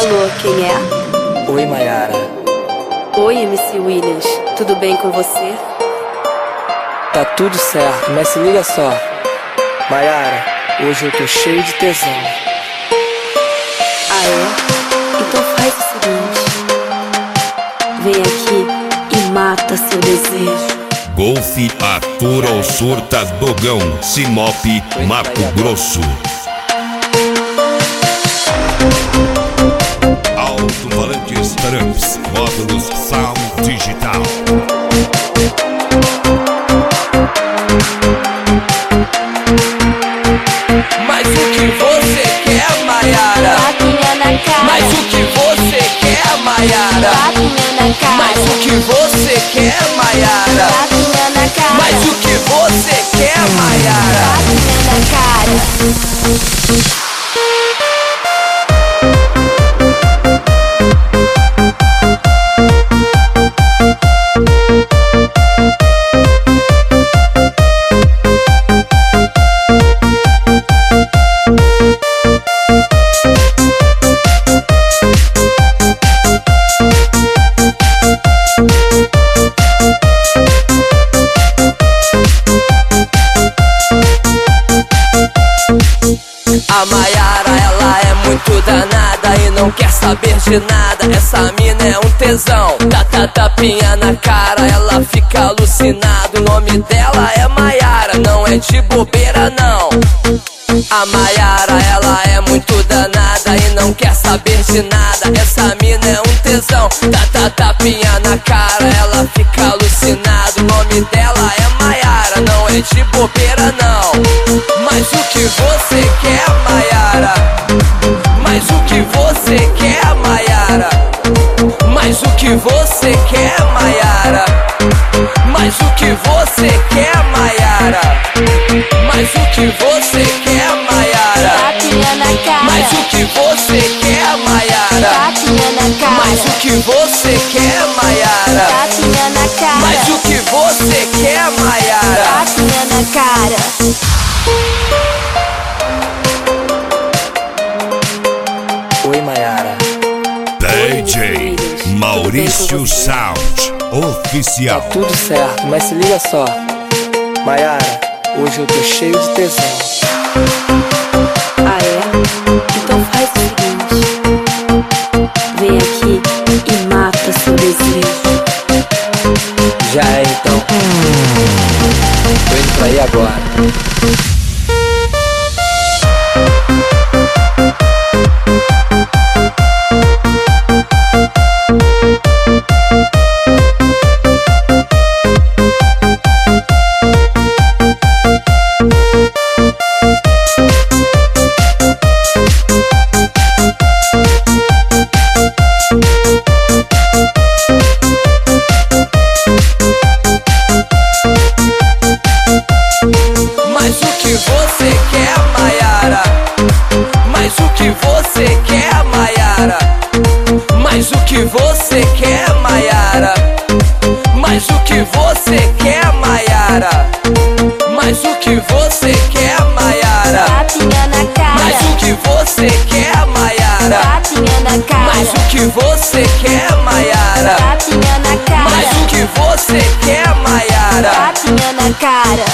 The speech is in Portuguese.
Alô, quem é? Oi, Mayara. Oi, MC Williams. Tudo bem com você? Tá tudo certo, mas se liga só. Mayara, hoje eu tô cheio de tesão. Ah, é? Então faz o seguinte: vem aqui e mata seu desejo. Golfe atura ou surta Dogão, Sinop, Mato Grosso. Alto-falantes Trumps, módulos Sound Digital. Mas o que você quer, Mayara? Tapinha na cara. Mas o que você quer, Mayara? Tapinha na cara. Mas o que você quer, Mayara? Tapinha na cara. Mas o que você quer, Mayara? Tapinha na cara. A Mayara, ela é muito danada e não quer saber de nada. Essa mina é um tesão, dá tapinha na cara, ela fica alucinada. O nome dela é Mayara, não é de bobeira não. A Mayara, ela é muito danada e não quer saber de nada. Essa mina é um tesão, dá tapinha na cara, ela fica alucinada. O nome dela é Mayara, não é de bobeira não. Mas o que você quer, Mayara? Mas o que você quer, Mayara? Mas o que você quer, Mayara? Mas o que você quer, Mayara? Mas o que você quer, Mayara? Tapinha na cara. Mas o que você quer, Mayara? Tapinha na cara. Mas o que você quer, Mayara? Tapinha na cara. Mas o que você quer, Mayara? Tapinha na cara. Oi, Mayara. DJ Maurício Sound Tá Oficial. tudo certo, mas se liga só. Mayara, hoje eu tô cheio de tesão. Ah, é? Então faz o seguinte: vem aqui e mata seu desejo. Já é então. Tô indo pra aí agora. Mas o que você quer, Mayara? Mas o que você quer, Mayara? Mas o que você quer, Mayara? Mas o que você quer, Mayara? Mas o que você quer, Mayara? Tapinha na cara. Mas o que você quer, Mayara? Tapinha na cara. Mas o que você quer, Mayara? Tapinha na cara. Mas o que você quer, Mayara? Tapinha na cara.